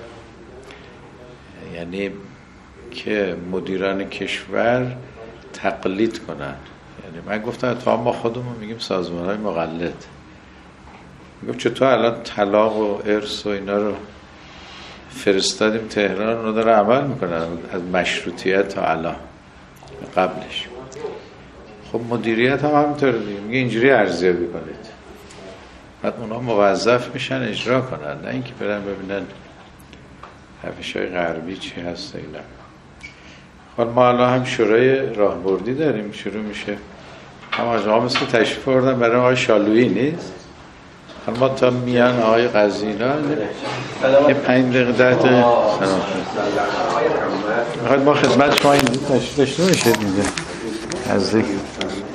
یعنی که مدیران کشور تقلید کنن. یعنی من گفتم اتفاقا ما خودمون میگیم سازمان‌های مقلد. میگم چطور الان طلاق و ارث و اینا رو فرستادیم تهران، رو داره عمل میکنن از مشروطیت تا الان قبلش. خب مدیریت هم همینطور دیگه، میگه اینجوری ارزیابی کنید، بعد اونا موظف میشن اجرا کنن، نه اینکه برن ببینن روش‌های غربی چی هست اینا. خب ما الان هم شورای راهبردی داریم، شروع میشه. هم آقا مثل تشریف آوردن برای آقای شالویی نیست. حالا ما تا میان آقای قزینا یه 5 دقیقه 10 دقیقه سلام. ما خدمت شما این تشریف داشته باشید. میگه از